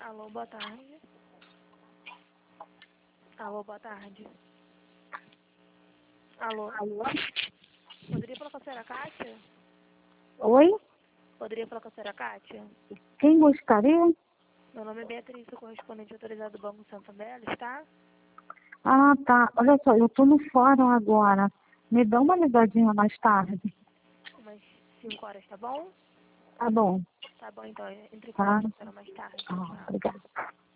Alô, boa tarde. Alô, boa tarde. Alô, Alô? poderia falar com a senhora Kátia? Oi? Poderia falar com a senhora Kátia? Quem gostaria? Meu nome é Beatriz, sou correspondente autorizado do Banco Santander, está? Ah, tá. Olha só, eu tô no fórum agora. Me dá uma ligadinha mais tarde. Umas 5 horas, tá bom? Tá bom. Tá bom, então, entre em contato Tá? com a senhora mais tarde. Ah, Tchau. obrigada.